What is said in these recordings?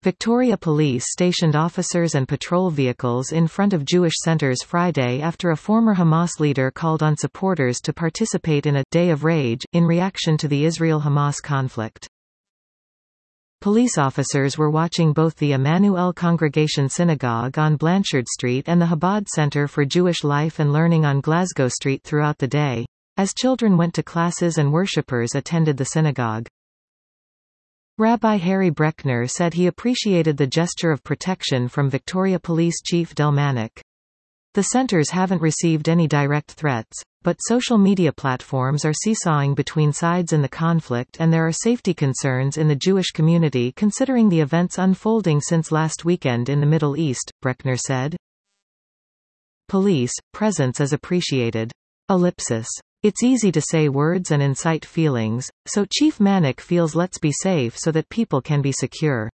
Victoria Police stationed officers and patrol vehicles in front of Jewish centers Friday after a former Hamas leader called on supporters to participate in a «day of rage» in reaction to the Israel-Hamas conflict. Police officers were watching both the Emmanuel Congregation Synagogue on Blanchard Street and the Chabad Center for Jewish Life and Learning on Glasgow Street throughout the day, as children went to classes and worshippers attended the synagogue. Rabbi Harry Brechner said he appreciated the gesture of protection from Victoria Police Chief Del Manic. The centers haven't received any direct threats, but social media platforms are seesawing between sides in the conflict and there are safety concerns in the Jewish community considering the events unfolding since last weekend in the Middle East, Brechner said. Police presence is appreciated. Ellipsis. It's easy to say words and incite feelings, so Chief Manic feels let's be safe so that people can be secure.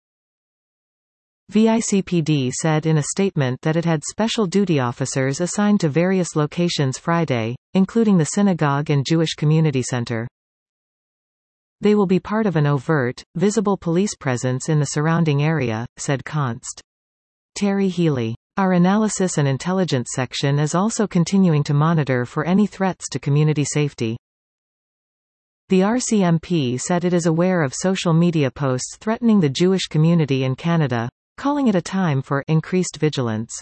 VICPD said in a statement that it had special duty officers assigned to various locations Friday, including the synagogue and Jewish Community Center. They will be part of an overt, visible police presence in the surrounding area, said Const. Terry Healy. Our analysis and intelligence section is also continuing to monitor for any threats to community safety. The RCMP said it is aware of social media posts threatening the Jewish community in Canada, calling it a time for increased vigilance.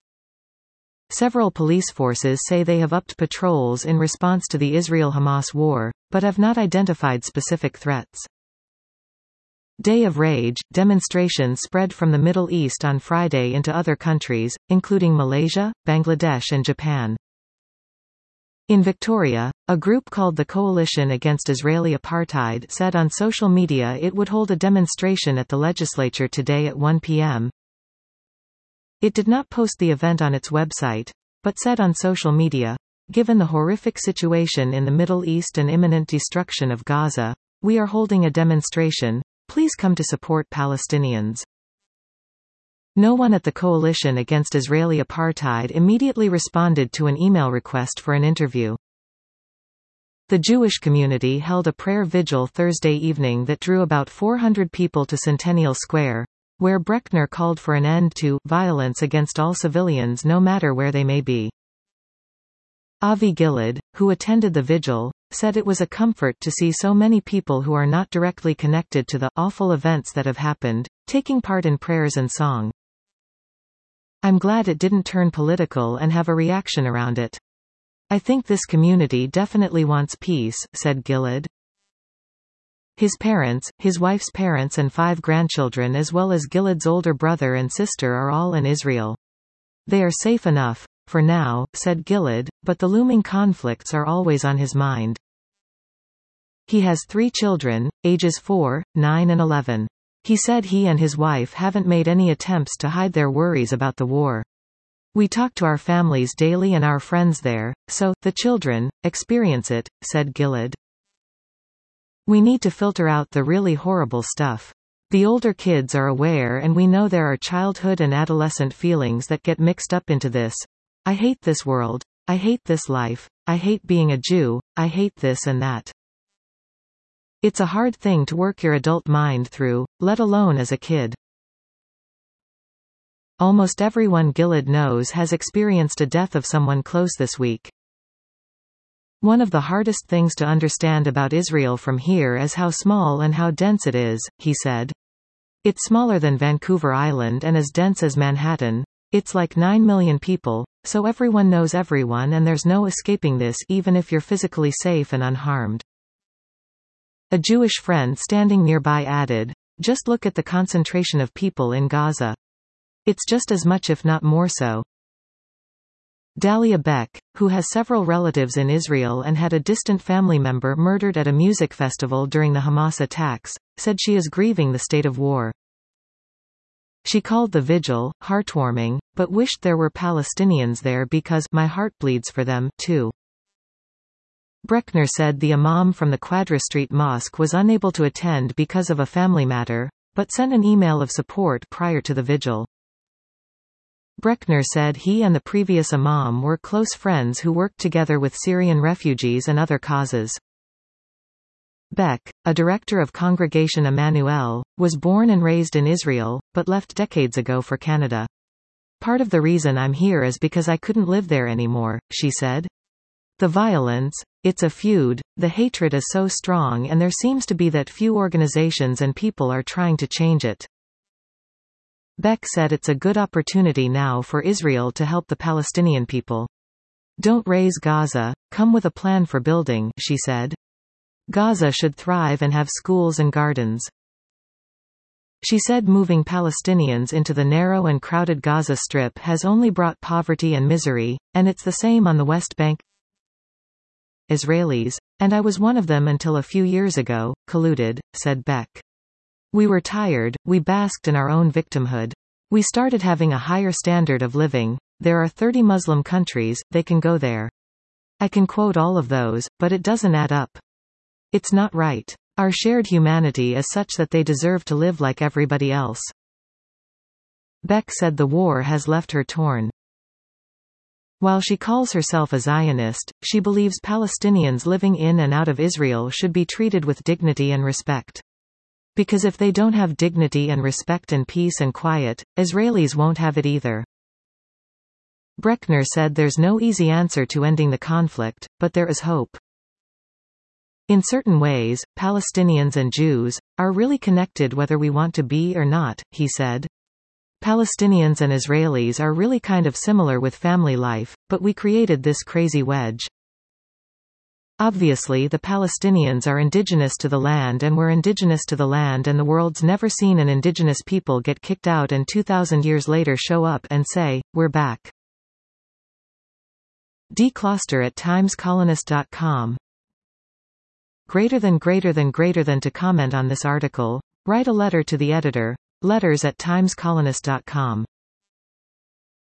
Several police forces say they have upped patrols in response to the Israel-Hamas war, but have not identified specific threats. Day of Rage demonstrations spread from the Middle East on Friday into other countries, including Malaysia, Bangladesh and Japan. In Victoria, a group called the Coalition Against Israeli Apartheid said on social media it would hold a demonstration at the legislature today at 1 p.m. It did not post the event on its website, but said on social media, "Given the horrific situation in the Middle East and imminent destruction of Gaza, we are holding a demonstration. Please come to support Palestinians." No one at the Coalition Against Israeli Apartheid immediately responded to an email request for an interview. The Jewish community held a prayer vigil Thursday evening that drew about 400 people to Centennial Square, where Brechner called for an end to violence against all civilians no matter where they may be. Avi Gilad, who attended the vigil, said it was a comfort to see so many people who are not directly connected to the awful events that have happened, taking part in prayers and song. "I'm glad it didn't turn political and have a reaction around it. I think this community definitely wants peace," said Gilad. His parents, his wife's parents and 5 grandchildren as well as Gilad's older brother and sister are all in Israel. "They are safe enough, for now," said Gilad, but the looming conflicts are always on his mind. He has 3 children, ages 4, 9 and 11. He said he and his wife haven't made any attempts to hide their worries about the war. "We talk to our families daily and our friends there, so, the children, experience it," said Gilad. "We need to filter out the really horrible stuff. The older kids are aware and we know there are childhood and adolescent feelings that get mixed up into this. I hate this world. I hate this life. I hate being a Jew. I hate this and that. It's a hard thing to work your adult mind through, let alone as a kid." Almost everyone Gilad knows has experienced a death of someone close this week. "One of the hardest things to understand about Israel from here is how small and how dense it is," he said. "It's smaller than Vancouver Island and as dense as Manhattan. It's like 9 million people, so everyone knows everyone and there's no escaping this even if you're physically safe and unharmed." A Jewish friend standing nearby added, "Just look at the concentration of people in Gaza. It's just as much if not more so." Dahlia Beck, who has several relatives in Israel and had a distant family member murdered at a music festival during the Hamas attacks, said she is grieving the state of war. She called the vigil heartwarming, but wished there were Palestinians there because my heart bleeds for them, too. Brechner said the imam from the Quadra Street Mosque was unable to attend because of a family matter, but sent an email of support prior to the vigil. Brechner said he and the previous imam were close friends who worked together with Syrian refugees and other causes. Beck, a director of Congregation Emmanuel, was born and raised in Israel, but left decades ago for Canada. "Part of the reason I'm here is because I couldn't live there anymore," she said. "The violence, it's a feud, the hatred is so strong, and there seems to be that few organizations and people are trying to change it." Beck said it's a good opportunity now for Israel to help the Palestinian people. "Don't raise Gaza, come with a plan for building," she said. "Gaza should thrive and have schools and gardens." She said moving Palestinians into the narrow and crowded Gaza Strip has only brought poverty and misery, and it's the same on the West Bank. Israelis, and I was one of them until a few years ago, colluded, said Beck. "We were tired, we basked in our own victimhood. We started having a higher standard of living. There are 30 Muslim countries, they can go there. I can quote all of those, but it doesn't add up. It's not right. Our shared humanity is such that they deserve to live like everybody else." Beck said the war has left her torn. While she calls herself a Zionist, she believes Palestinians living in and out of Israel should be treated with dignity and respect. Because if they don't have dignity and respect and peace and quiet, Israelis won't have it either. Brechner said there's no easy answer to ending the conflict, but there is hope. "In certain ways, Palestinians and Jews are really connected whether we want to be or not," he said. "Palestinians and Israelis are really kind of similar with family life, but we created this crazy wedge. Obviously the Palestinians are indigenous to the land and we're indigenous to the land, and the world's never seen an indigenous people get kicked out and 2,000 years later show up and say, 'We're back.'" D. Kloster at timescolonist.com. Greater than to comment on this article, write a letter to the editor, letters@timescolonist.com.